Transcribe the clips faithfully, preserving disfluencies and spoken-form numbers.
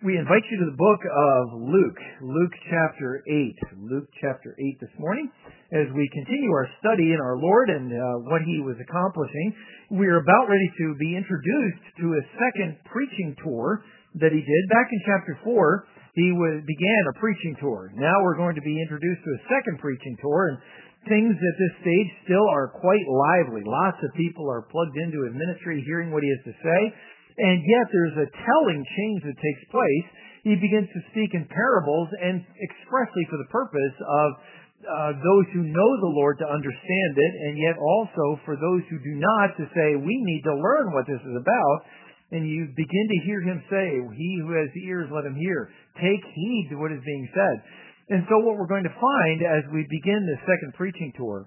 We invite you to the book of Luke, Luke chapter eight. Luke chapter eight this morning, as we continue our study in our Lord and uh, what He was accomplishing. We are about ready to be introduced to a second preaching tour that He did. Back in chapter four, He was, began a preaching tour. Now we're going to be introduced to a second preaching tour, and things at this stage still are quite lively. Lots of people are plugged into His ministry, hearing what He has to say. And yet there's a telling change that takes place. He begins to speak in parables and expressly for the purpose of uh, those who know the Lord to understand it, and yet also for those who do not to say, we need to learn what this is about. And you begin to hear Him say, he who has ears, let him hear. Take heed to what is being said. And so what we're going to find as we begin this second preaching tour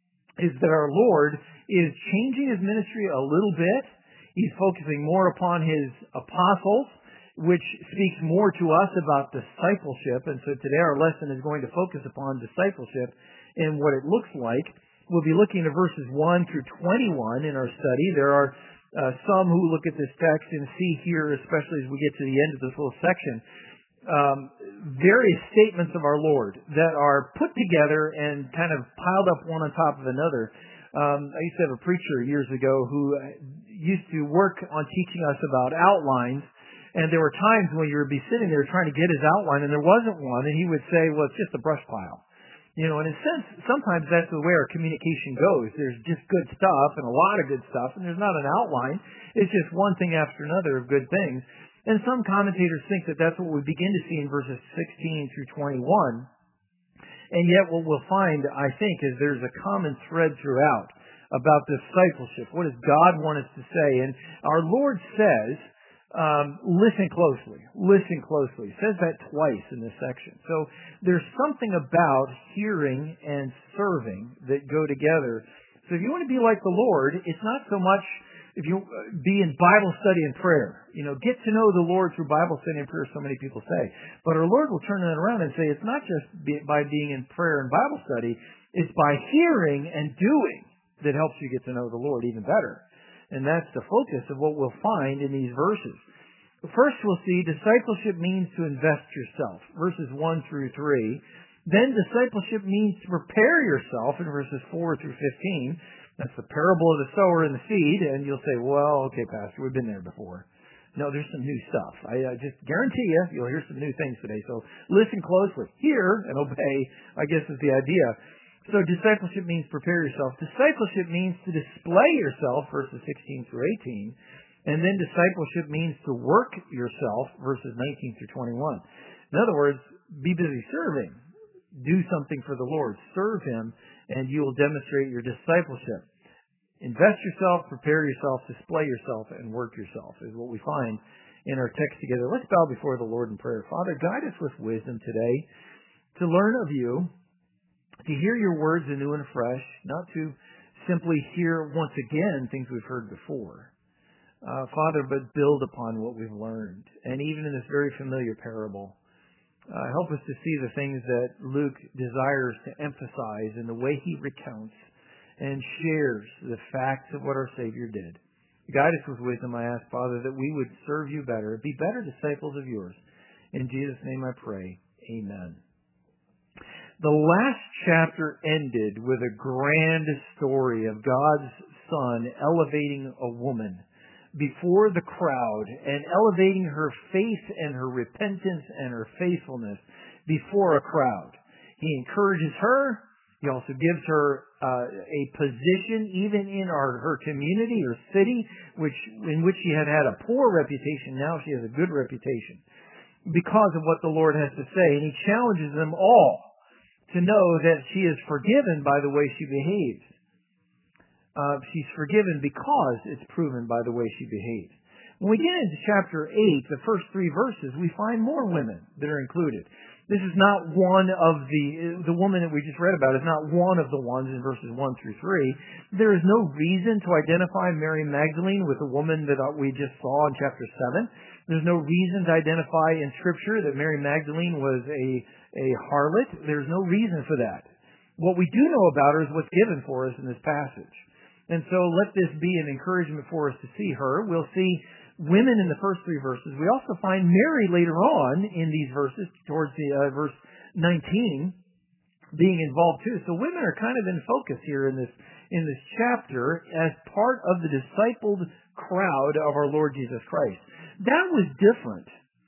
is that our Lord is changing His ministry a little bit. He's focusing more upon His apostles, which speaks more to us about discipleship. And so today our lesson is going to focus upon discipleship and what it looks like. We'll be looking at verses one through twenty-one in our study. There are uh, some who look at this text and see here, especially as we get to the end of this little section, um, various statements of our Lord that are put together and kind of piled up one on top of another. Um, I used to have a preacher years ago who used to work on teaching us about outlines, and there were times when you would be sitting there trying to get his outline and there wasn't one, and he would say, well, it's just a brush pile. You know, and in a sense, sometimes that's the way our communication goes. There's just good stuff and a lot of good stuff, and there's not an outline. It's just one thing after another of good things. And some commentators think that that's what we begin to see in verses sixteen through twenty-one. And yet what we'll find, I think, is there's a common thread throughout about discipleship. What does God want us to say? And our Lord says, um, listen closely. Listen closely. He says that twice in this section. So there's something about hearing and serving that go together. So if you want to be like the Lord, it's not so much if you be in Bible study and prayer. You know, get to know the Lord through Bible study and prayer, so many people say. But our Lord will turn that around and say it's not just by being in prayer and Bible study, it's by hearing and doing that helps you get to know the Lord even better. And that's the focus of what we'll find in these verses. First, we'll see discipleship means to invest yourself, verses one through three. Then discipleship means to prepare yourself in verses four through fifteen. That's the parable of the sower and the seed. And you'll say, well, okay, Pastor, we've been there before. No, there's some new stuff. I uh, just guarantee you, you'll hear some new things today. So listen closely. Hear and obey, I guess, is the idea. So discipleship means prepare yourself. Discipleship means to display yourself, verses sixteen through eighteen. And then discipleship means to work yourself, verses nineteen through twenty-one. In other words, be busy serving. Do something for the Lord. Serve Him, and you will demonstrate your discipleship. Invest yourself, prepare yourself, display yourself, and work yourself is what we find in our text together. Let's bow before the Lord in prayer. Father, guide us with wisdom today to learn of You, to hear Your words anew and fresh, not to simply hear once again things we've heard before. Uh, Father, but build upon what we've learned. And even in this very familiar parable, uh, help us to see the things that Luke desires to emphasize in the way he recounts and shares the facts of what our Savior did. Guide us with wisdom, I ask, Father, that we would serve You better, be better disciples of Yours. In Jesus' name I pray. Amen. The last chapter ended with a grand story of God's Son elevating a woman before the crowd and elevating her faith and her repentance and her faithfulness before a crowd. He encourages her. He also gives her uh, a position even in our, her community or city, which in which she had had a poor reputation. Now she has a good reputation because of what the Lord has to say. And He challenges them all to know that she is forgiven by the way she behaves. Uh, she's forgiven because it's proven by the way she behaves. When we get into chapter eight, the first three verses, we find more women that are included. This is not one of the, the woman that we just read about is not one of the ones in verses one through three. There is no reason to identify Mary Magdalene with the woman that we just saw in chapter seven. There's no reason to identify in Scripture that Mary Magdalene was a, a harlot. There's no reason for that. What we do know about her is what's given for us in this passage. And so let this be an encouragement for us to see her. We'll see women in the first three verses, we also find Mary later on in these verses, towards the uh, verse nineteen, being involved too. So women are kind of in focus here in this in this chapter as part of the discipled crowd of our Lord Jesus Christ. That was different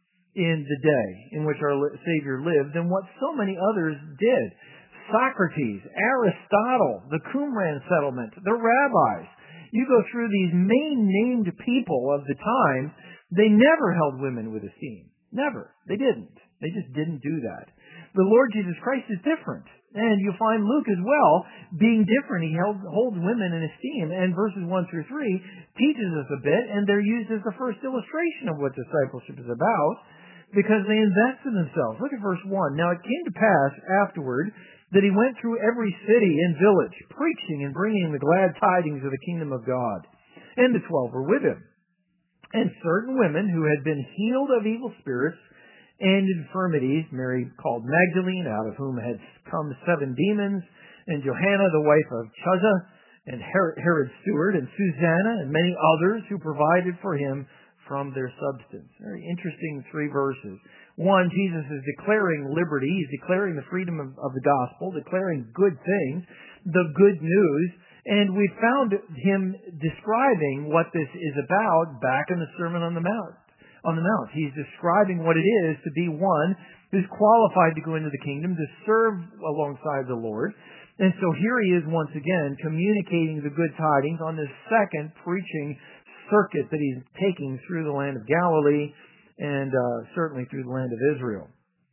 in the day in which our Savior lived than what so many others did. Socrates, Aristotle, the Qumran settlement, the rabbis. You go through these main named people of the time, they never held women with esteem. Never. They didn't. They just didn't do that. The Lord Jesus Christ is different. And you find Luke as well being different. He held, holds women in esteem. And verses one through three teaches us a bit, and they're used as the first illustration of what discipleship is about because they invest in themselves. Look at verse one. Now it came to pass afterward that he went through every city and village, preaching and bringing the glad tidings of the kingdom of God. And the twelve were with him. And certain women who had been healed of evil spirits and infirmities, Mary called Magdalene, out of whom had come seven demons, and Johanna, the wife of Chuza, and Herod's steward, and Susanna, and many others who provided for him from their substance. Very interesting three verses. One, Jesus is declaring liberty. He's declaring the freedom of, of the gospel, declaring good things, the good news. And we found him describing what this is about back in the Sermon on the Mount. On the Mount, he's describing what it is to be one who's qualified to go into the kingdom, to serve alongside the Lord. And so here he is once again communicating the good tidings on this second preaching circuit that he's taking through the land of Galilee and uh, certainly through the land of Israel.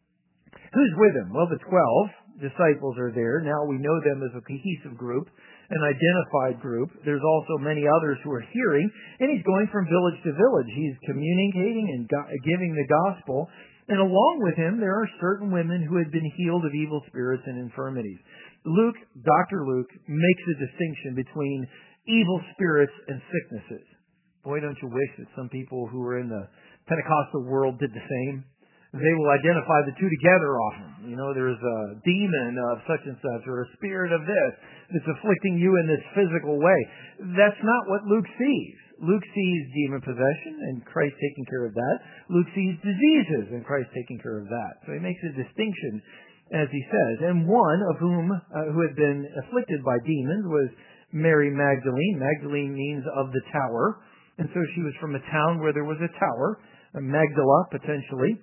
Who's with him? Well, the twelve disciples are there. Now we know them as a cohesive group, an identified group. There's also many others who are hearing, and he's going from village to village. He's communicating and go- giving the gospel. And along with him, there are certain women who had been healed of evil spirits and infirmities. Luke, Doctor Luke, makes a distinction between evil spirits and sicknesses. Boy, don't you wish that some people who were in the Pentecostal world did the same? They will identify the two together often. You know, there's a demon of such and such, or a spirit of this that's afflicting you in this physical way. That's not what Luke sees. Luke sees demon possession and Christ taking care of that. Luke sees diseases and Christ taking care of that. So he makes a distinction, as he says. And one of whom, uh, who had been afflicted by demons was Mary Magdalene. Magdalene means of the tower. And so she was from a town where there was a tower, a Magdala potentially,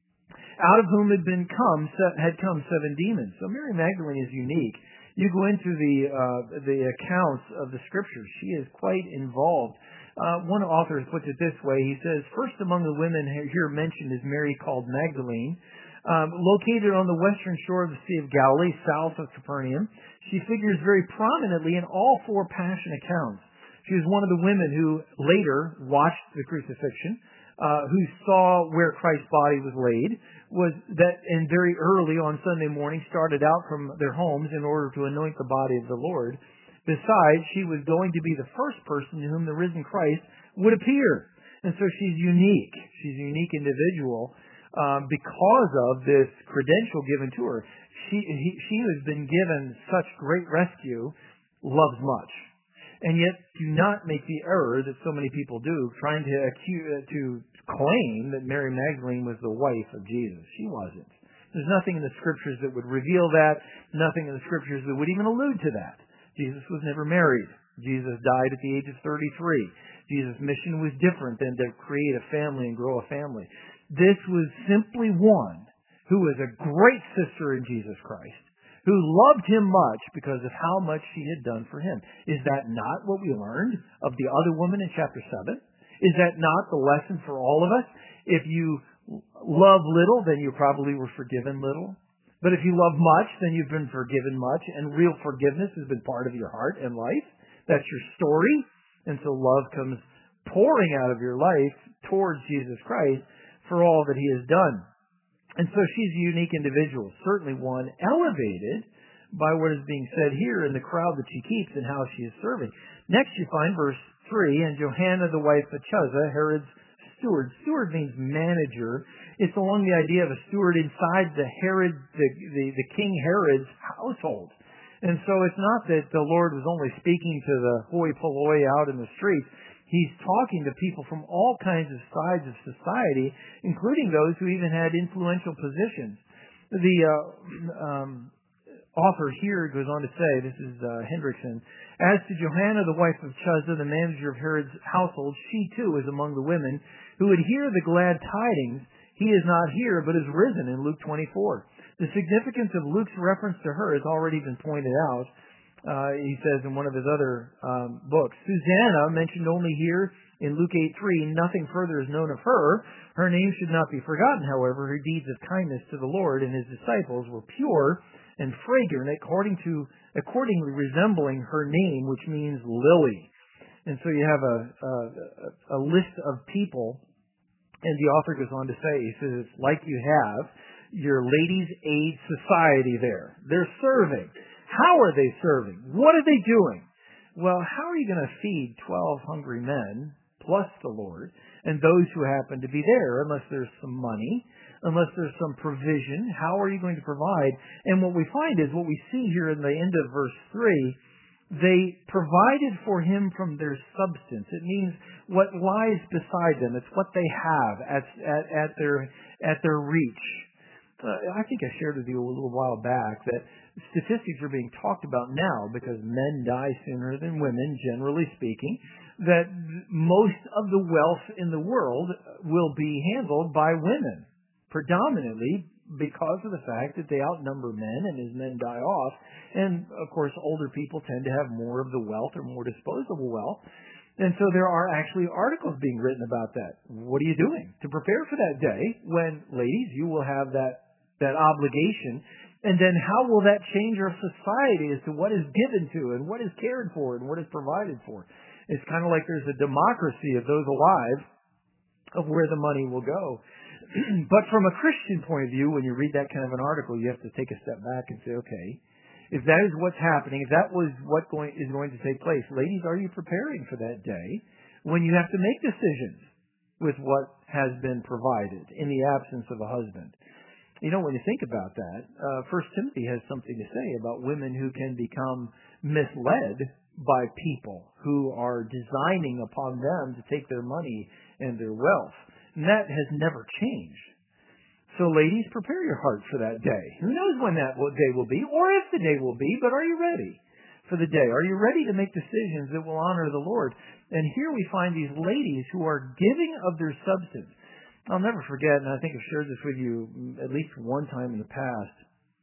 out of whom had been come had come seven demons. So Mary Magdalene is unique. You go into the uh, the accounts of the scriptures; she is quite involved. Uh, one author puts it this way: he says, first among the women here mentioned is Mary called Magdalene, um, located on the western shore of the Sea of Galilee, south of Capernaum. She figures very prominently in all four Passion accounts. She was one of the women who later watched the crucifixion, uh, who saw where Christ's body was laid, was that, and very early on Sunday morning started out from their homes in order to anoint the body of the Lord. Besides, she was going to be the first person to whom the risen Christ would appear. And so she's unique. She's a unique individual um, because of this credential given to her. She, he, she who has been given such great rescue loves much. And yet, do not make the error that so many people do, trying to accuse, to claim that Mary Magdalene was the wife of Jesus. She wasn't. There's nothing in the scriptures that would reveal that, nothing in the scriptures that would even allude to that. Jesus was never married. Jesus died at the age of thirty-three. Jesus' mission was different than to create a family and grow a family. This was simply one who was a great sister in Jesus Christ, who loved him much because of how much she had done for him. Is that not what we learned of the other woman in chapter seven? Is that not the lesson for all of us? If you love little, then you probably were forgiven little. But if you love much, then you've been forgiven much, and real forgiveness has been part of your heart and life. That's your story. And so love comes pouring out of your life towards Jesus Christ for all that he has done. And so she's a unique individual, certainly one elevated by what is being said here in the crowd that she keeps and how she is serving. Next you find verse three, and Johanna, the wife of Chuza, Herod's steward. Steward means manager. It's along the idea of a steward inside the Herod, the, the, the King Herod's household. And so it's not that the Lord was only speaking to the hoi polloi out in the streets. He's talking to people from all kinds of sides of society, including those who even had influential positions. The uh, um, author here goes on to say, this is uh, Hendrickson, as to Johanna, the wife of Chuza, the manager of Herod's household, she too is among the women who would hear the glad tidings. He is not here, but is risen in Luke twenty-four. The significance of Luke's reference to her has already been pointed out. Uh, he says in one of his other um, books. Susanna, mentioned only here in Luke eight three, nothing further is known of her. Her name should not be forgotten, however. Her deeds of kindness to the Lord and his disciples were pure and fragrant, according to, accordingly resembling her name, which means lily. And so you have a, a, a list of people, and the author goes on to say, he says, it's like you have your Ladies' Aid Society there. They're serving. How are they serving? What are they doing? Well, how are you going to feed twelve hungry men, plus the Lord, and those who happen to be there, unless there's some money, unless there's some provision? How are you going to provide? And what we find is what we see here in the end of verse three, they provided for him from their substance. It means what lies beside them. It's what they have at, at, at, their, at their reach. Uh, I think I shared with you a little while back that statistics are being talked about now because men die sooner than women, generally speaking, that most of the wealth in the world will be handled by women, predominantly because of the fact that they outnumber men, and as men die off, and of course older people tend to have more of the wealth or more disposable wealth. And so there are actually articles being written about that. What are you doing to prepare for that day when, ladies, you will have that that obligation, and then how will that change our society as to what is given to and what is cared for and what is provided for? It's kind of like there's a democracy of those alive of where the money will go. But from a Christian point of view, when you read that kind of an article, you have to take a step back and say, okay, if that is what's happening, if that was what going, is going to take place, ladies, are you preparing for that day when you have to make decisions with what has been provided in the absence of a husband? You know, when you think about that, uh, First Timothy has something to say about women who can become misled by people who are designing upon them to take their money and their wealth. And that has never changed. So ladies, prepare your heart for that day. Who knows when that day will be, or if the day will be, but are you ready for the day? Are you ready to make decisions that will honor the Lord? And here we find these ladies who are giving of their substance. I'll never forget, and I think I've shared this with you at least one time in the past.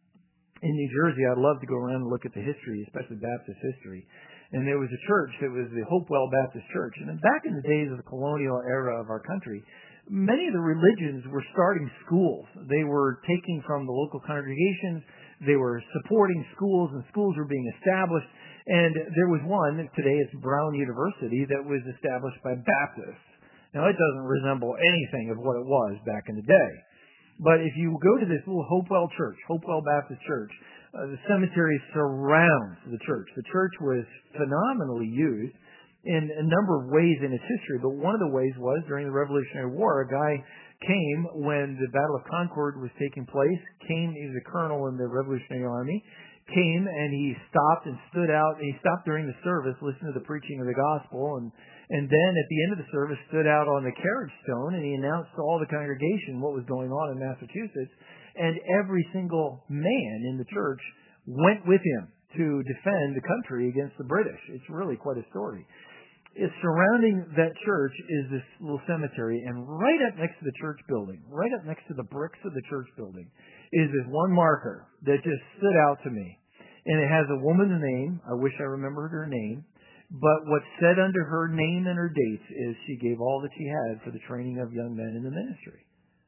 In New Jersey, I'd love to go around and look at the history, especially Baptist history. And there was a church that was the Hopewell Baptist Church. And back in the days of the colonial era of our country, many of the religions were starting schools. They were taking from the local congregations. They were supporting schools, and schools were being established. And there was one, today it's Brown University, that was established by Baptists. Now, it doesn't resemble anything of what it was back in the day. But if you go to this little Hopewell Church, Hopewell Baptist Church, uh, the cemetery surrounds the church. The church was phenomenally used in a number of ways in its history, but one of the ways was during the Revolutionary War. A guy came when the Battle of Concord was taking place, came, he was a colonel in the Revolutionary Army, came and he stopped and stood out, he stopped during the service, listened to the preaching of the gospel, and And then at the end of the service stood out on the carriage stone and he announced to all the congregation what was going on in Massachusetts. And every single man in the church went with him to defend the country against the British. It's really quite a story. It's surrounding that church is this little cemetery, and right up next to the church building, right up next to the bricks of the church building, is this one marker that just stood out to me. And it has a woman's name. I wish I remembered her name. But what's said under her name and her dates is she gave all that she had for the training of young men in the ministry.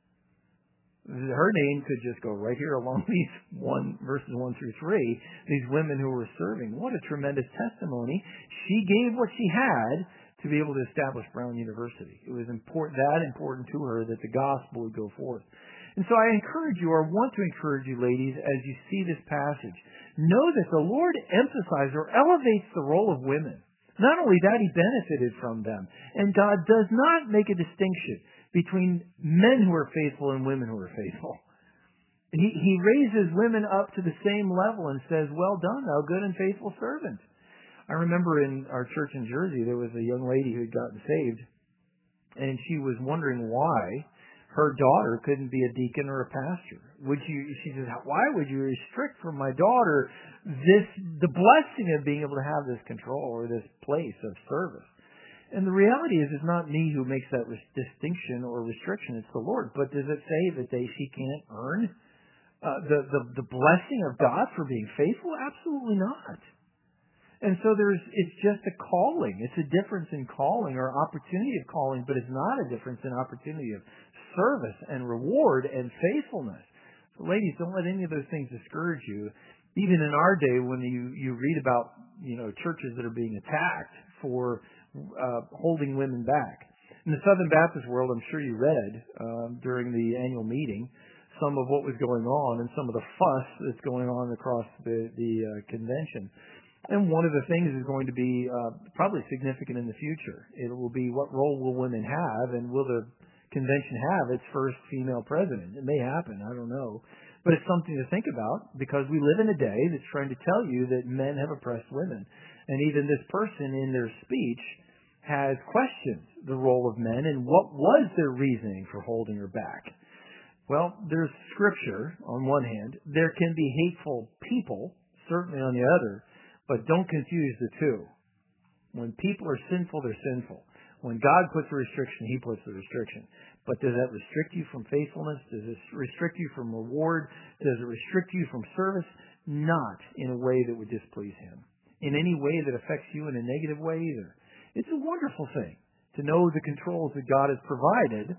Her name could just go right here along these one verses one through three. These women who were serving. What a tremendous testimony. She gave what she had to be able to establish Brown University. It was important, that important to her that the gospel would go forth. And so I encourage you, or want to encourage you, ladies, as you see this passage, know that the Lord emphasizes or elevates the role of women. Not only that, he benefited from them. And God does not make a distinction between men who are faithful and women who are faithful. He, he raises women up to the same level and says, well done, thou good and faithful servant. I remember in our church in Jersey, there was a young lady who had gotten saved, and she was wondering why her daughter couldn't be a deacon or a pastor. Would you? She says, why would you restrict from my daughter this, the blessing of being able to have this control or this place of service? And the reality is, it's not me who makes that res- distinction or restriction. It's the Lord. But does it say that they she can't earn uh, the, the the blessing of God for being faithful? Absolutely not. And so there's it's just a calling. It's a difference in calling or opportunity of calling, but it's not a difference in opportunity of service and reward and faithfulness. So ladies, don't let any of those things discourage you. Even in our day, when you, you read about, you know, churches that are being attacked for uh, holding women back. In the Southern Baptist world, I'm sure you read um, during the annual meeting some of what was going on and some of the fuss that's going on across the, the uh, convention. And one of the things is going to be uh, probably significant in the future. It will be, what role will women have, and will the convention have its first female president? It may happen, I don't know. But it's something to think about, because we live in a day that's trying to tell you that men have oppressed women. And even this person in their speech has questioned the role of men and what was their reasoning for holding her back. Well, there's scripture on one hand. There can be hateful people, certainly on the other, but don't confuse the two. When people are sinful, they're sinful. When God puts a restriction, He puts the restriction. But does that restrict you from faithfulness? Does it restrict you from reward? Does it restrict you from service? Not in a way that would displease Him. In any way that affects you in a negative way either. It's a wonderful thing to know the controls that God has provided,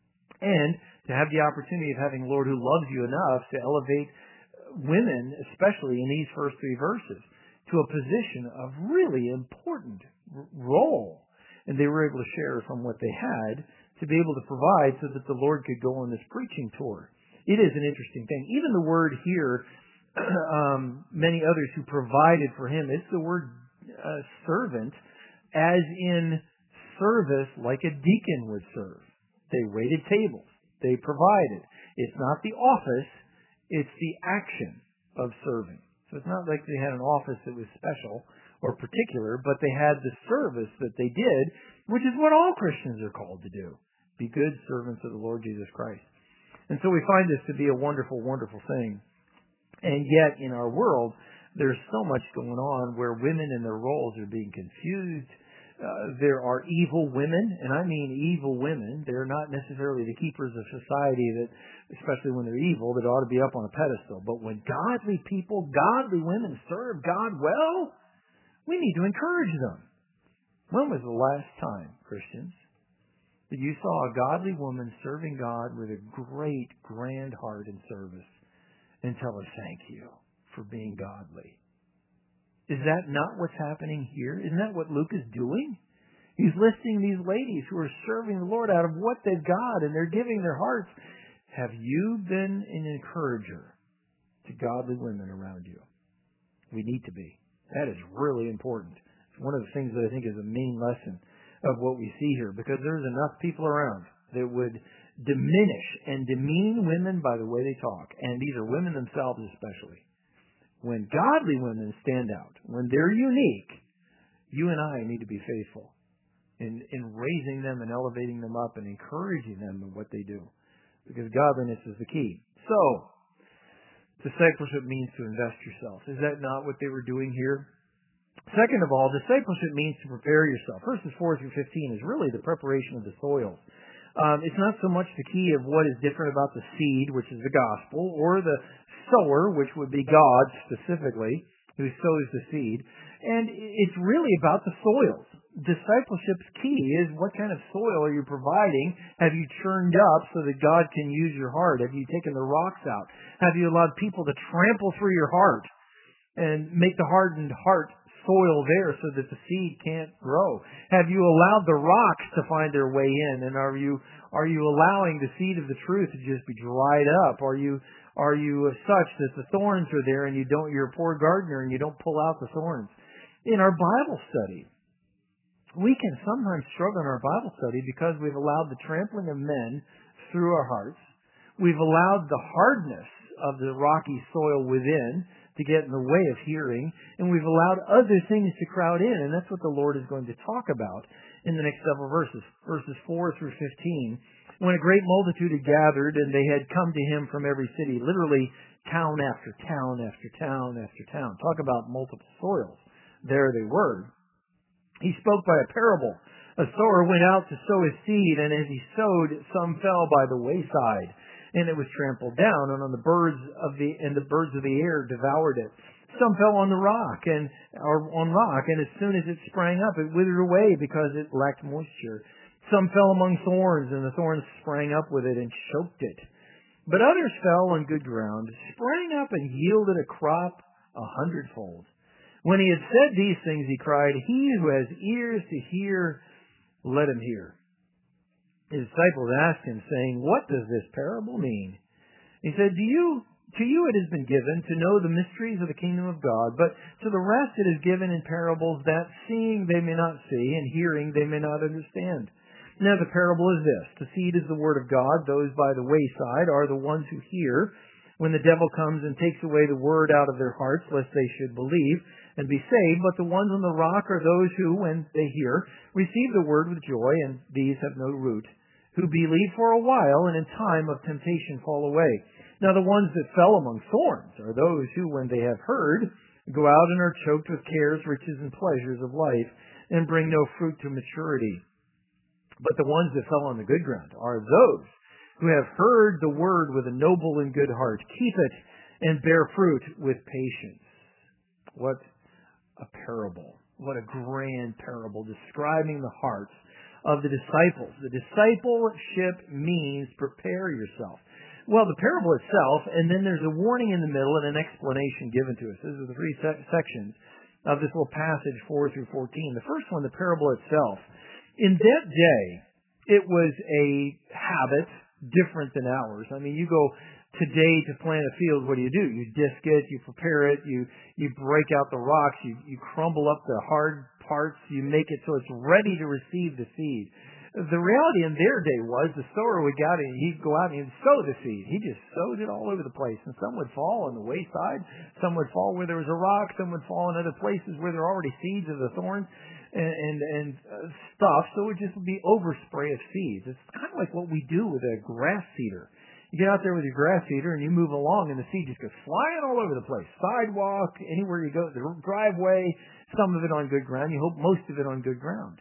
and to have the opportunity of having a Lord who loves you enough to elevate women, especially in these first three verses, to a position of really important role. And they were able to share from what they had to be able to provide so that the Lord could go on this preaching tour. It is an interesting thing. Even the word here, um, many others who provided for Him, it's the word uh, servant, as in service like a deacon would serve. They waited tables. They provided. It's not the office, it's the action of serving. So it's not like they had an office that was special or particular, but they had the service that they did, which is what all Christians are called to do. Be good servants of the Lord Jesus Christ. And so we find this to be a wonderful, wonderful thing. And yet in our world, there's so much going on where women and their roles are being confused. Uh, there are evil women, and I mean evil women. They're not necessarily the keepers of society that, especially when they're evil, that ought to be up on a pedestal. But when godly people, godly women serve God well, we need to encourage them. When was the last time, Christians, that you saw a godly woman serving God with a great, grand heart and service and tell her thank you for being godly? Is that not what's happening here? Isn't that what Luke is doing? He's listing these ladies who are serving the Lord out of what they've got, and they're giving their hearts. Have you been an encourager to godly women around you? We need to be. That is really important. It's one of the things that I think is a main lesson of what we see here, because there's enough people around that would diminish and demean women by the way they talk, and these are women themselves especially. When godly women stand out, when they're unique, you and I need to be faithful in, in raising them and elevating them up and encouraging them in what they do, because godliness is the key. So, discipleship means to invest yourself. Is that not what they were doing here? Second of all, discipleship means to prepare yourself. Verses four through fifteen is really the preparation of the soils. Um, it's not so much the key of what is different about the seed, which is the gospel, or the sower, which would be God specifically, who sows the seed. And it's really about the soils. Discipleship's key is what kind of soil are you providing? Have you churned up so that God can use your heart? Have you taken the rocks out? Have you allowed people to trample through your heart and make the hardened heart soil there so that the seed can't grow? Have you allowed the rocks to find their way in? And are you are you allowing the seed of the truth to just be dried up? Are you are you such that the thorns are there and you don't? You're a poor gardener and you don't pull out the thorns? In our Bible study, we can sometimes struggle in our Bible study because we've allowed the trampling of men through our hearts. We've allowed the hardness of the rocky soil within to get in the way of hearing, and we've allowed other things to crowd in, and that's what the Lord is going to talk about in the next several verses, verses four through fifteen. When a great multitude had gathered, and they had come to him from every city, literally town after town after town after town. Talk about multiple soils. There they were. He spoke by a parable. A sower went out to sow his seed, and as he sowed, some fell by the wayside, and it was trampled down, and on the birds of the and the birds of the air devoured it. Some fell on the rock and or on rock, and as soon as it sprang up, it withered away because it lacked moisture. Some fell among thorns, and the thorns sprang up with it and choked it. But others fell on good ground, sprang up, and yielded a crop a hundredfold. When he had said these things, he cried, "He who has ears to hear, let him hear." His disciples asked him, saying, "What does this parable mean?" He said, "Do you, to you it has been given to know the mysteries of the kingdom of God, but to the rest it is given in parables, that seeing they may not see, and hearing they may not understand. Now the parable is this: the seed is the word of God. Those by the wayside are the ones who hear. When the devil comes and takes away the word out of their hearts, lest they should believe and be saved. But the ones on the rock are those who, when they hear, receive the word with joy, and these have no root, who believe for a while, and in time of temptation fall away. Now the ones that fell among thorns are those who, when they have heard, go out and are choked with cares, riches, and pleasures of life, and bring no fruit to maturity. But the ones that fell on the good ground are those who have heard the word with a noble and good heart, keep it, and bear fruit with patience." What a parable. What a grand parable describing the hearts of the disciples. The discipleship means prepare yourself. Well, the parable itself, and then there's a warning in the middle and an explanation given to us. These are the three se- sections of this little passage, four through fourteen. The first one, the parable itself. In that day, it was a habit different than ours. I mean, you go today to plant a field, what do you do? You disc it, you prepare it, you you break out the rocks, you, you crumble up the hard parts, you make it so it's ready to receive the seed. The reality in their day was the sower would go out and he'd go out and he'd sow the seed. He just sowed it all over the place. And some would fall on the wayside, some would fall where there was a rock, some would fall in other places where there are already seeds of the thorns and and, and uh, stuff. So it would just be overspray of seeds. It's kind of like what we do with a grass seeder. You get out there with your grass seeder and you move along and the seed just goes flying all over the place. Sidewalk, anywhere you go, the driveway, some of it on good ground. You hope most of it on good ground.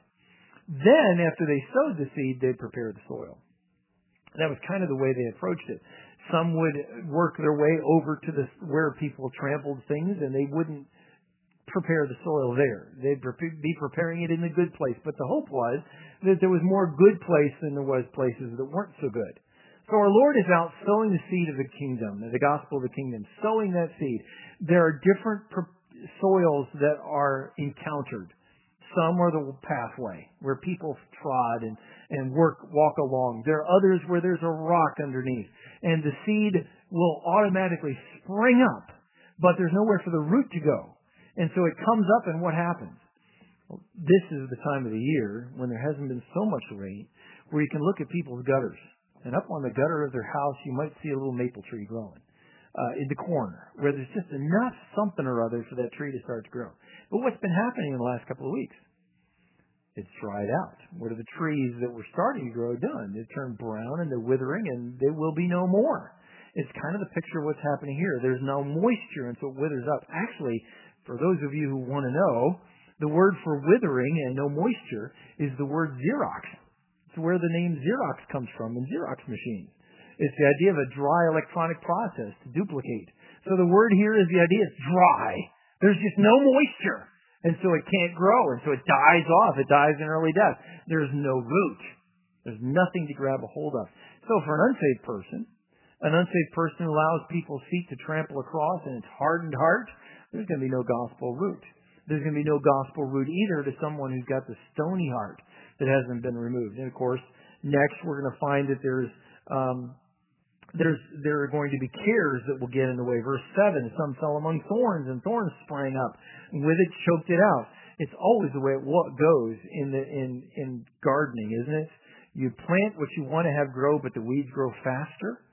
Then, after they sowed the seed, they'd prepare the soil. That was kind of the way they approached it. Some would work their way over to the where people trampled things, and they wouldn't prepare the soil there. They'd be preparing it in the good place. But the hope was that there was more good place than there was places that weren't so good. So our Lord is out sowing the seed of the kingdom, the gospel of the kingdom, sowing that seed. There are different soils that are encountered. Some are the pathway where people trod and, and work, walk along. There are others where there's a rock underneath. And the seed will automatically spring up, but there's nowhere for the root to go. And so it comes up, and what happens? Well, this is the time of the year when there hasn't been so much rain where you can look at people's gutters. And up on the gutter of their house, you might see a little maple tree growing uh, in the corner where there's just enough something or other for that tree to start to grow. But what's been happening in the last couple of weeks? It's dried out. What are the trees that were starting to grow done? They turned brown and they're withering, and there will be no more. It's kind of the picture of what's happening here. There's no moisture, and so it withers up. Actually, for those of you who want to know, the word for withering and no moisture is the word Xerox. It's where the name Xerox comes from in Xerox machines. It's the idea of a dry electronic process to duplicate. So the word here is the idea it's dry. There's just no moisture. And so it can't grow, and so it dies off. It dies in early death. There's no root. There's nothing to grab a hold of. So for an unsaved person, an unsaved person who allows people's feet to trample across in its hardened heart, there's going to be no gospel root. There's going to be no gospel root either to someone who's got the stony heart that hasn't been removed. And of course, next we're going to find that there's um, there's there are going to be cares that will get in the way. Verse seven, some fell among thorns, and thorns sprang up, and with it choked it out. It's always the way it goes in the in in gardening, isn't it? You plant what you want to have grow, but the weeds grow faster.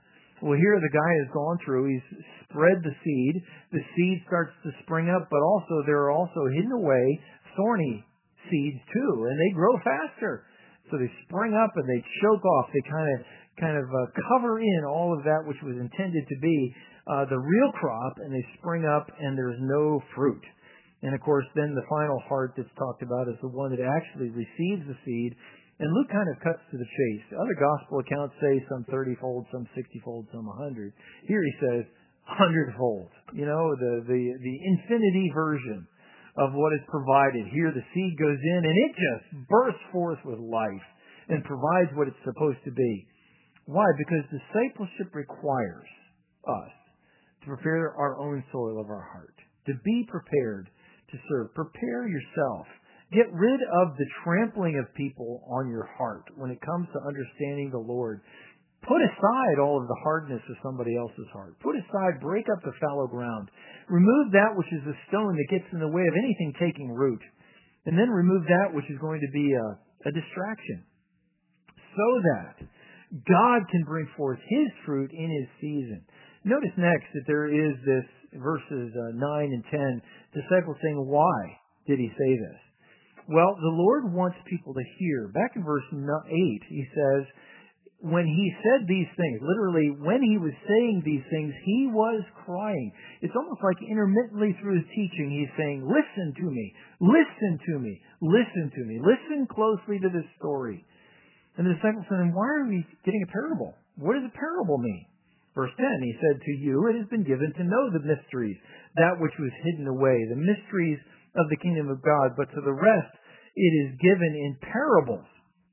Well, here the guy has gone through, he's spread the seed, the seed starts to spring up, but also there are also hidden away thorny seeds too, and they grow faster. So they spring up and they choke off, they kind of kind of uh, cover in all of that which was intended to be uh, the real crop, and they spring up and there's no fruit. And of course, then the final heart that's talked about is the one that actually receives the seed. And Luke kind of cuts to the chase. Other gospel accounts say some thirty-fold, some sixty-fold, some one hundred. Here he says one hundred-fold. You know, the, the, the infinity version of what is provided. Here the seed goes in and it just bursts forth with life and provides what it's supposed to be. Why? Because discipleship requires us to prepare our own soil of our heart, to be prepared to serve. Prepare yourself. Get rid of the trampling of people on your heart when it comes to understanding the Lord. Put aside all of the hardness of somebody else's heart. Put aside, break up the fallow ground. Remove that which is a stone that gets in the way of anything taking root. And then remove that which is going to be a, a distraction. So that God can bring forth His fruit in His season. Notice next that there is this, verses uh, nine and ten, disciples saying, why did He say this? Well, the Lord wants people to hear. Back in verse eight, He says, when He said these things, literally, when He was saying these things, He was crying. It's almost like intermittently through His teaching, He's saying, listen to me, listen to me, listen to me, listen closely to this story. And the disciples said, why are we getting a parable? What does a parable mean? Verse ten, He said, to you it has been given to know the mysteries, that which was hidden away, the mysteries of the kingdom of God, but to the rest it is given in parables.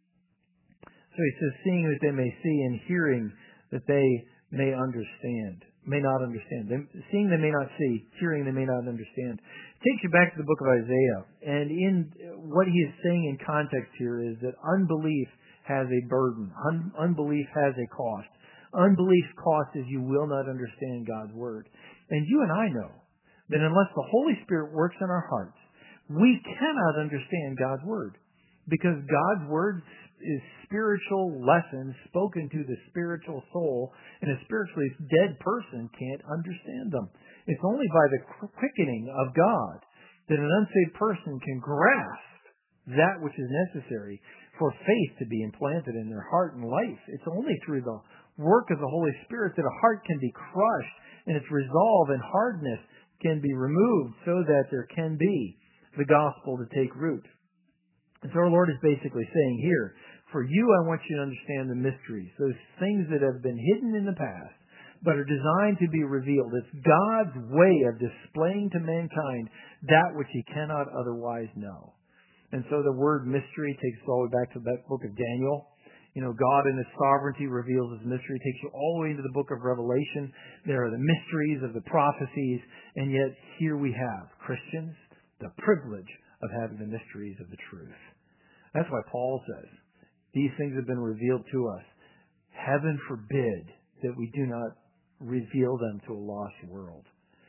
So He says, seeing that they may see, and hearing that they may understand, may not understand. They, seeing they may not see, hearing they may not understand. It takes you back to the book of Isaiah, and in what he is saying in context here is that unbelief has a burden. Un- unbelief has a cost. Unbelief's cost is you will not understand God's Word. And you and I know that unless the Holy Spirit works in our hearts, we cannot understand God's Word. Because God's Word is spiritual lessons spoken to the spiritual soul, and a spiritually dead person can't understand them. It's only by the quickening of God that an unsaved person can grasp that which is necessary for faith to be implanted in their heart and life. It's only through the work of the Holy Spirit that a heart can be crushed and its resolve and hardness can be removed so that there can be the gospel to take root. And so our Lord is basically saying here, for you I want you to understand the mysteries, those things that have been hidden in the past, but are designed to be revealed. It's God's way of displaying to mankind that which He cannot otherwise know. And so the word mystery takes us all the way back to that book of Daniel. You know, God in His sovereignty reveals His mystery. It takes you all the way into the book of Revelation. There are the mysteries of the prophecies, and yet here we have, Christians, the privilege of having the mysteries of the truth. That's why Paul says, these things have been revealed to us. Heaven forbid that we do not reveal them to a lost world.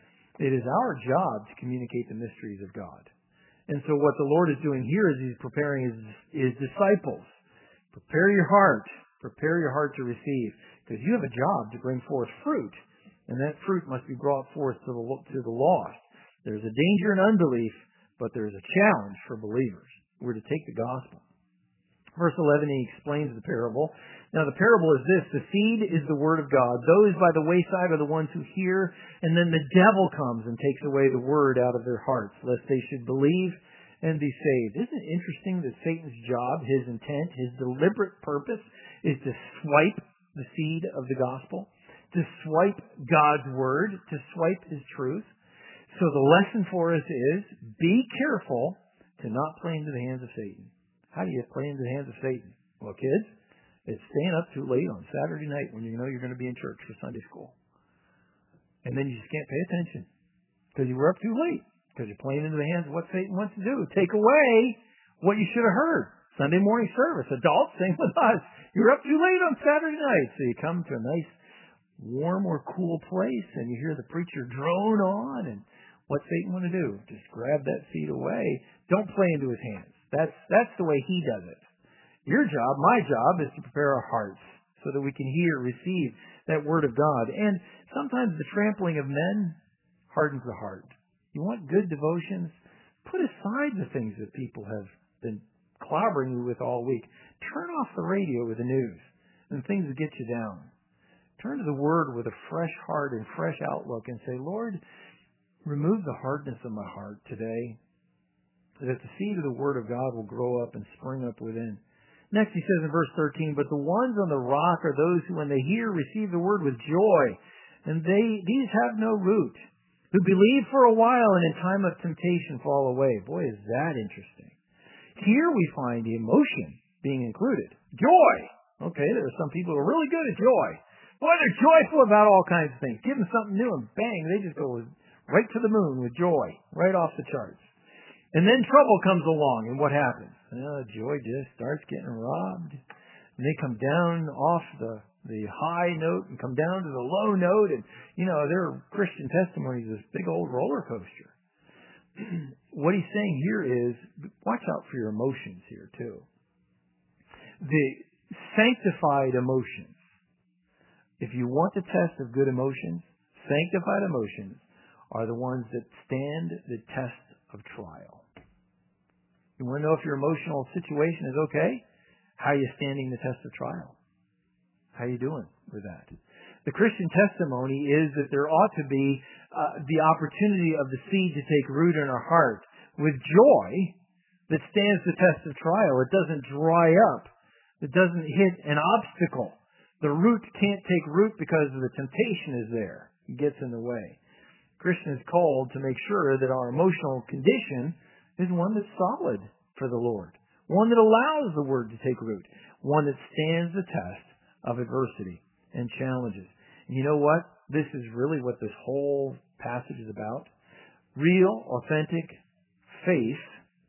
It is our job to communicate the mysteries of God. And so what the Lord is doing here is He's preparing His, His disciples. Prepare your heart. Prepare your heart to receive. Because you have a job to bring forth fruit. And that fruit must be brought forth to the, to the lost. There's a danger in unbelief, but there's a challenge for believers. We're to take the gospel. Verse eleven, He explains the parable. Now the parable is this: the seed is the word of God. Those by the wayside are the ones who hear, and then the devil comes and takes away the word out of their hearts, lest they should believe and be saved. Isn't it interesting that Satan's job, his intent, his deliberate purpose is to swipe the seed of the gospel, to swipe God's word, to swipe His truth? So the lesson for us is, be careful to not play into the hands of Satan. How do you play into the hands of Satan? Well, kids, it's staying up too late on Saturday night when you know you're going to be in church for Sunday school. And then you just can't pay attention because you were up too late, because you're playing into the hands of what Satan wants to do. Take away what you should have heard. Sunday morning service. Adults, sing with us. You're up too late on Saturday night. So you come to a nice, warm or cool place and you hear the preacher drone on, and what's Satan want to do? Just grab that seed away. Don't play into his hands. That's that's the way he does it. Your job, my job, is to prepare our hearts so that we can hear, receive that Word of God. And sometimes the trampling of men hardens the heart. You want good devotions? Put aside the things that people have been clobbering you with all week. Turn off the radio with the news and things that get you down. Turn to the Word with a fresh heart and fresh outlook and say, Lord, remove the hardness of my heart today, so that the seed of the Word of God will grow up and spring up within. Next he says in verse thirteen, but the ones on the rock are those who when they hear receive the Word with joy, and they these have no root, who believe for a while and in time of temptation fall away. Boy, is that interesting. Here we find emotion being included. Joy. Okay, there are some people who are really good at joy. Boy, they're joyful about all kinds of things. Give them something new and bang, they just go right to the moon with joy, right off the charts. And then trouble comes along, and what happens? Well, joy just starts getting robbed. And they come down off the, the high note and come down to the low note. And, you know, their Christian testimony is this big old roller coaster. What he's saying here is, watch out for your emotions here, too. The sanctified emotions. If you want the test of good emotions, sanctified emotions are the ones that stand the test of trial. You want to know if your emotional situation is okay? How are you standing the test of trial? How are you doing with that? The Christian testimony is that there ought to be uh, the opportunity of the seed to take root in our heart with joy that stands the test of trial. It doesn't dry up. It doesn't hit an obstacle. The root can't take root because the temptation is there. It gets in the way. Christian is called to make sure that our emotional condition is one that's solid for the Lord, one that allows the Word to take root, one that stands the test of adversity and challenges. And you know what? This is really what this whole passage is about. Real, authentic faith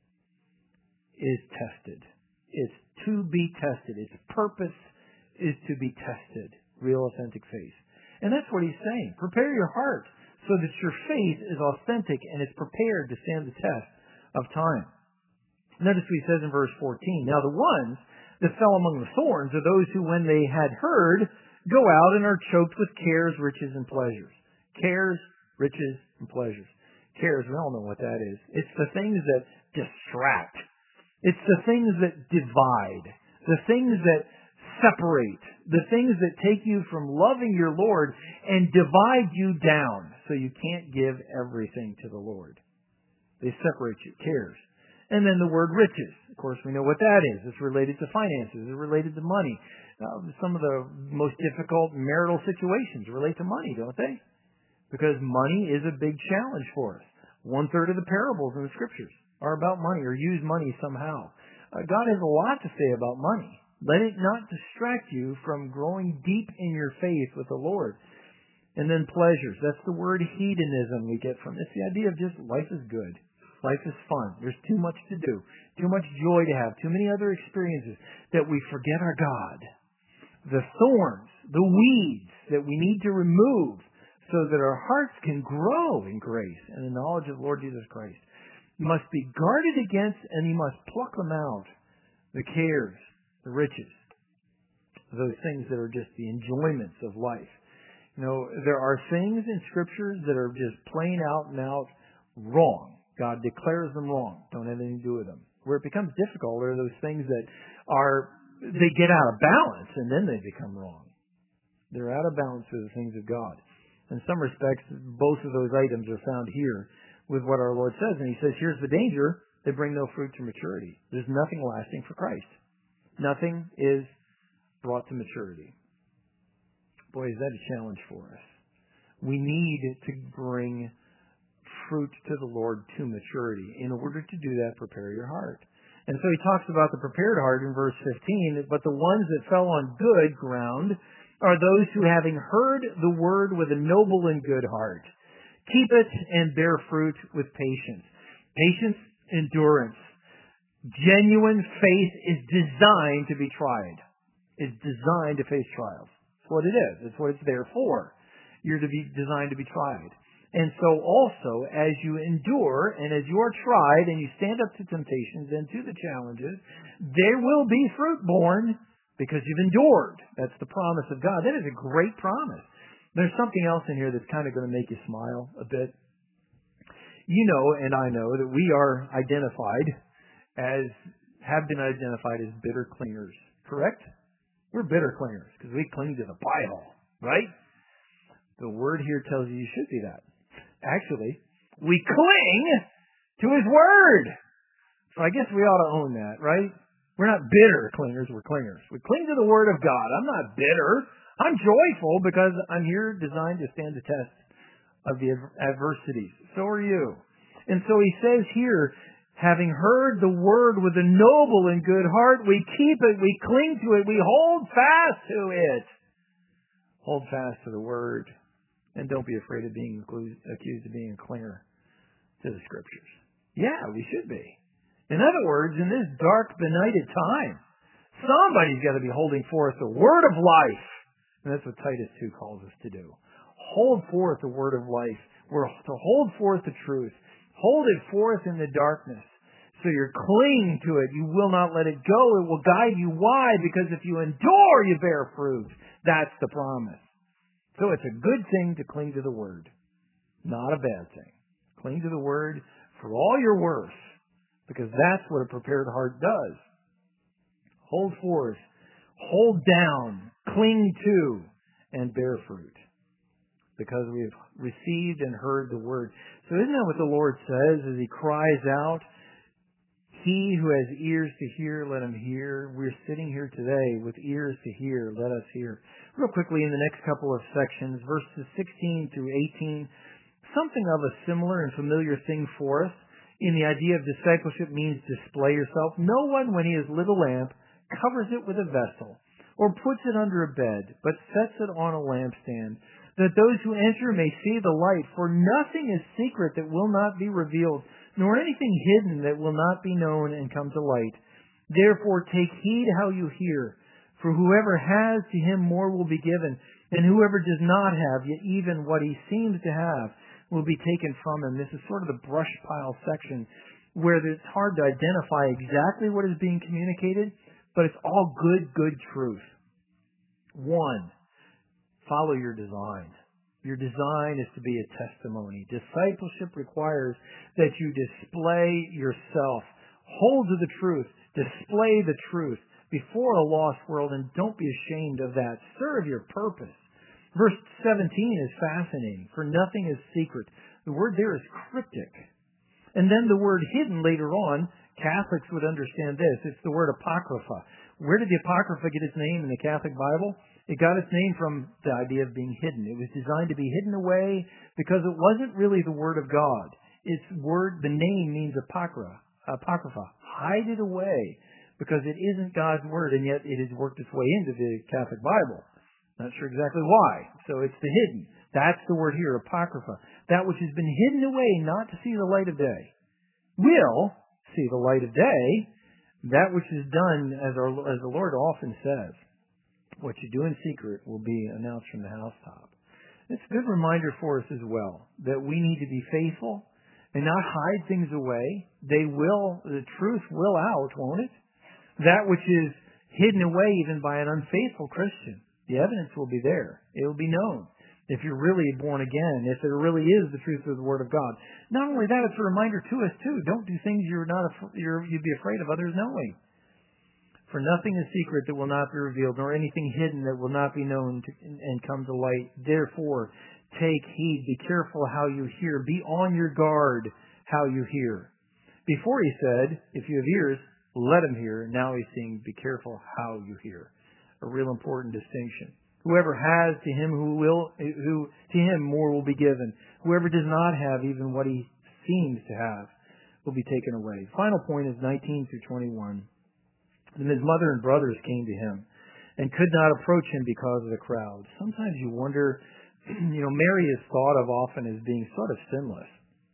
is tested. It's to be tested. Its purpose is to be tested. Real, authentic faith. And that's what he's saying. Prepare your heart so that your faith is authentic and it's prepared to stand the test of time. Notice what he says in verse fourteen. Now the ones that fell among the thorns are those who, when they had heard, go out and are choked with cares, riches, and pleasures. Cares, riches, and pleasures. Cares, we all know what that is. It's the things that distract. It's the things that divide. The things that separate. The things that take you from loving your Lord and divide you down so you can't give everything to the Lord. They separate you. Cares. And then the word riches. Of course, we know what that is. It's related to finances. It's related to money. Uh, some of the most difficult marital situations relate to money, don't they? Because money is a big challenge for us. One third of the parables in the Scriptures are about money or use money somehow. Uh, God has a lot to say about money. Let it not distract you from growing deep in your faith with the Lord. And then pleasures. That's the word hedonism we get from. It's the idea of just life is good. Life is fun. There's too much to do. Too much joy to have. Too many other experiences that we forget our God. The thorns, the weeds that we need to remove so that our hearts can grow in grace and the knowledge of Lord Jesus Christ must be guarded against, and you must pluck them out. The cares, the riches, those things that are just the enjoyments of life. You know, there are things in Scriptures that are just plain out and out wrong. God declares them wrong. Don't have anything to do with them. Where it becomes difficult are those things that are, they get out of balance and then they become wrong. They're out of balance with the things of God. In some respects, both of those items are found here with what our Lord says. And He says, here's the danger. They bring no fruit to maturity. There's nothing lasting for Christ. Nothing is brought to maturity. Boy, is that a challenge for us. We need to bring fruit to the Lord to maturity. In order to do that, prepare your heart. And so he talks about the prepared heart in verse fifteen, but the ones that fell on good ground are those who, having heard the word with a noble and good heart, keep it and bear fruit with patience. Patience, endurance. Genuine faith is designed to be tried. It's designed to face trials. That's what it is. It's what it's there for. You're to be designed to be tried. And so also, as you endure and as you are tried and you stand up to temptations and to the challenges, there will be fruit born because you've endured. That's the promise of God. That is a great promise. There's something else in here that's kind of going to make you smile a bit. You know, and I know, that we are identified as, have been identified as bitter clingers, correct? We're bitter clingers because we cling to the Bible, right? The word here tells you you should be that. Actually, we cling to His Word. So I guess we ought to own that, right? We're not bitter clingers, we're clingers. We cling to the Word of God. I'm not bitter. I'm joyful because I'm here designed to stand the test of the adversities. So are you. And so he says here, having heard the Word with a noble and good heart, we keep it, we cling to it, we hold fast to it. Hold fast to the Word. And don't be afraid of being accused of being a clinger to the Scriptures. Yeah, we should be. In other words, in this dark, benighted time, somebody's got to be holding forth the Word of life. And that's what Titus two calls us to do. Hold forth the Word of life. We're to hold forth the truth. Hold it forth in the darkness. So you're clinging to it. You will not let it go. It will guide you. Why? Because if you endure, you bear fruit. That's the promise. So it's a good thing to cling to the Word. Not a bad thing. Cling to the Word for all you're worth. Because that's what a prepared heart does. Hold forth. Hold down. Cling to. And bear fruit. Because we have received and heard the Word. So isn't that what the Lord says as He cries out? He who has ears to hear, let him hear. We're sitting here today with ears to hear. Let us hear. Real quickly in the next couple of sections, verses sixteen through eighteen, something of a similar and familiar thing for us in the idea of discipleship means display yourself. No one, when he has lit a lamp, covers it with a vessel or puts it under a bed, but sets it on a lampstand, that those who enter may see the light. For nothing is secret that will not be revealed, nor anything hidden that will not be known and come to light. Therefore take heed how you hear. For whoever has, to him more will be given, and whoever does not have, yet even what he seems to have, will be taken from him. This is sort of the brush pile section where it's hard to identify exactly what is being communicated, but it's all good, good truth. One, follow your design. Your design is to be a testimony. Discipleship requires that you display yourself. Hold to the truth. Display the truth before a lost world, and don't be ashamed of that. Serve your purpose. Verse seventeen is fascinating. For nothing is secret. The word there is cryptic. And then the word hidden later on, Catholics would understand this. It's the word apocrypha. Where did the apocrypha get its name in the Catholic Bible? It got its name from the idea of being hidden. It was designed to be hidden away because it wasn't really the Word of God. Its word, the name means apocrypha. Apocrypha. Hide it away because it isn't God's Word, and yet it has worked its way into the Catholic Bible. Not sure exactly why. So it's the hidden. That's the word here, apocrypha. That which has been hidden away not to see the light of day will see the light of day. That which is done, as, our, as the Lord often says, what you do in secret will be announced from the housetop. It's a good reminder for us as well that we need to be faithful and not hide things away. They will, the truth will out, won't it? That which is hidden away even by an unfaithful Christian, the evidence will be there. It will be known if you're really born again, if there really is the truth of the Word of God. Not only that, it's a reminder to us too. Don't do things you're not you're, you'd be afraid of others knowing. For nothing is secret that will not be revealed, nor anything hidden that will not be known to, and come to light. Therefore, take heed. Be careful how you hear. Be on your guard how you hear. Before he said, if you have ears, let them hear. Now he's saying, be careful how you hear. A real important distinction. Whoever has, to him who will, who to him more will be given. Whoever does not have, even what he seems to have, will be taken away. Final point is nineteen through twenty-one. And his mother and brothers came to him and could not approach him because of the crowd. Sometimes you wonder, you know, Mary is thought of often as being sort of sinless.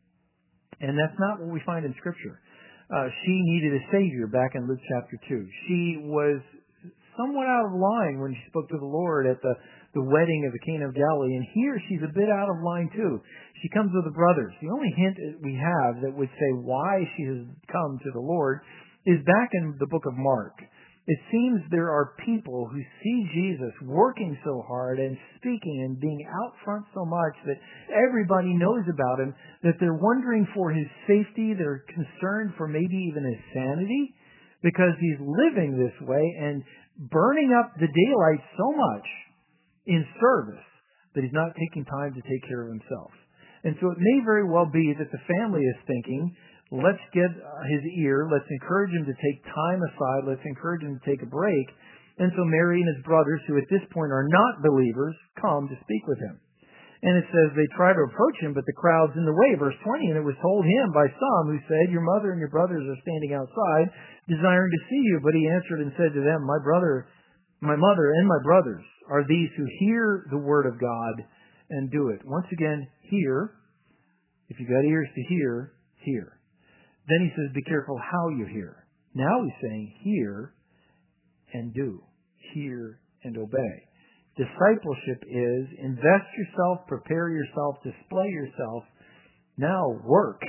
And that's not what we find in Scripture. Uh, she needed a Savior back in Luke chapter two. She was somewhat out of line when she spoke to the Lord at the, the wedding of the Cana of Galilee. And here she's a bit out of line too. She comes with the brothers. The only hint we have that would say why she has come to the Lord is back in the book of Mark. It seems there are people who see Jesus working so hard and speaking and being out front so much that everybody knows about him, that they're wondering for his safety. They're concerned for maybe even his sanity because he's living this way and burning up the daylight so much in service that he's not taking time to take care of himself. And so it may very well be that the family is thinking, let's get his ear, let's encourage him to take time aside, let's encourage him to take a break. And so Mary and his brothers, who at this point are not believers, come to speak with him. And it says they try to approach him, but the crowd's in the way. Verse twenty, and it was told him by some who said, your mother and your brothers are standing outside, desiring to see you. But he answered and said to them, my brother, my mother and my brothers are these who hear the word of God and do it. Once again, hear. If you've got ears to hear, hear. Then he says, be careful how you hear. Now he's saying, hear and do. Hear and obey. Discipleship is invest yourself, prepare yourself, display yourself. Now work.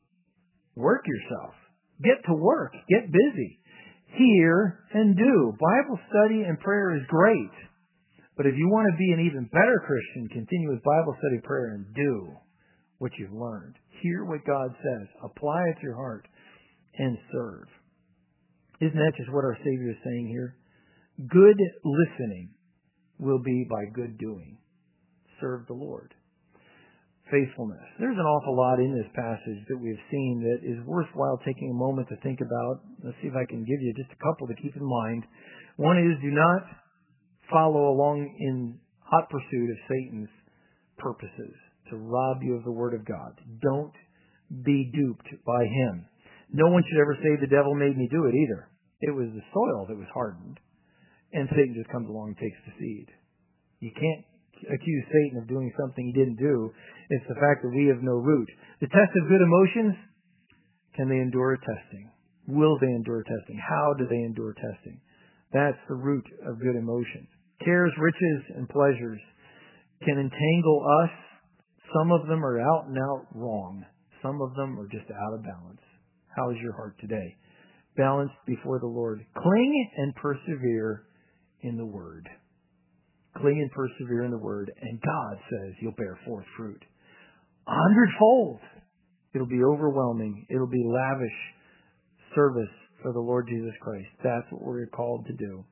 Work yourself. Get to work. Get busy. Hear and do. Bible study and prayer is great. But if you want to be an even better Christian, continue with Bible study, prayer, and do what you've learned. Hear what God says. Apply it to your heart and serve. Isn't that just what our Savior is saying here? Good listening will be by good doing. Serve the Lord. Faithfulness. There's an awful lot in this passage that we've seen that is worthwhile taking a moment to think about. Let's see if I can give you just a couple to keep in mind. One is, do not follow along in hot pursuit of Satan's purposes to rob you of the Word of God. Don't be duped by him. No one should ever say the devil made me do it either. It was the soil that was hardened, and Satan just comes along and takes the seed. You can't accuse Satan of doing something he didn't do. It's the fact that we have no root. The test of good emotions, can they endure testing? Will they endure testing? How do they endure testing? That's the root of good emotions. Cares, riches, and pleasures can entangle us. Some of them are out and out wrong. Some of them are just out of balance. How is your heart today? Balanced before the Lord. Cling and persevere in the Word. Cling and persevere in the Word. And God says you'll bear forth fruit. A hundredfold. It'll be overwhelming. It'll be lavish service for the Lord Jesus Christ. That's what we're called to do.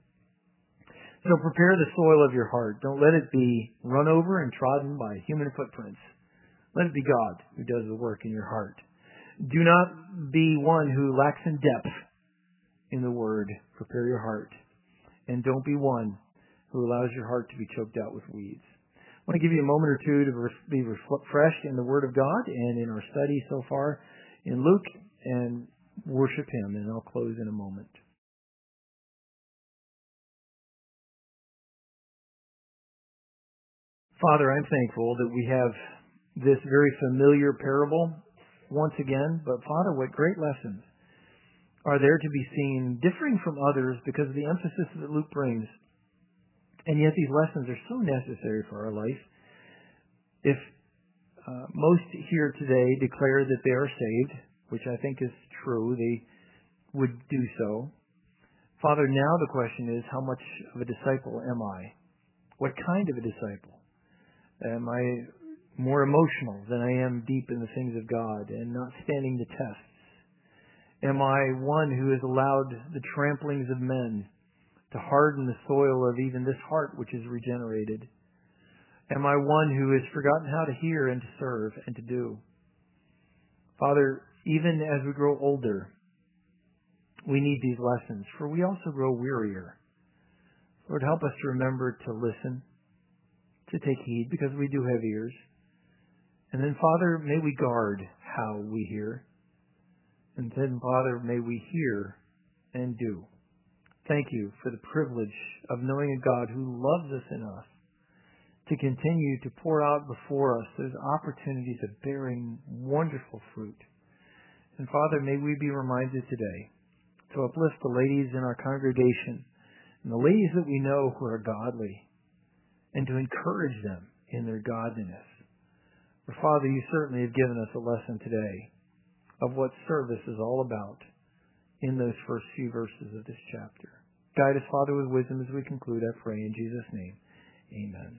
So prepare the soil of your heart. Don't let it be run over and trodden by human footprints. Let it be God who does the work in your heart. Do not be one who lacks in depth in the Word. Prepare your heart. And don't be one who allows your heart to be choked out with weeds. I want to give you a moment or two to be refreshed in the Word of God and in our study so far in Luke, and worship Him. And I'll close in a moment. Father, I'm thankful that we have this very familiar parable once again, but Father, what great lessons are there to be seen, differing from others because of the emphasis that Luke brings. And yet these lessons are so necessary for our life. If uh, most here today declare that they are saved, which I think is true, they would do so. Father, now the question is, how much of a disciple am I? What kind of a disciple? Am I more emotional than I am deep in the things of God and not standing the tests? Am I one who has allowed the tramplings of men to harden the soil of even this heart which is regenerated? Am I one who has forgotten how to hear and to serve and to do? Father, even as we grow older, we need these lessons, for we also grow wearier. Lord, help us to remember to listen, to take heed, because we do have ears. And then, Father, may we guard how we hear. And then, Father, may we hear and do. Thank you for the privilege of knowing a God who loves us enough to continue to pour out before us those opportunities of bearing wonderful fruit. And Father, may we be reminded today to uplift the ladies in our congregation and the ladies that we know who are godly, and to encourage them in their godliness. For Father, you certainly have given us a lesson today of what service is all about in those first few verses of this chapter. Guide us, Father, with wisdom as we conclude, I pray in Jesus' name. Amen.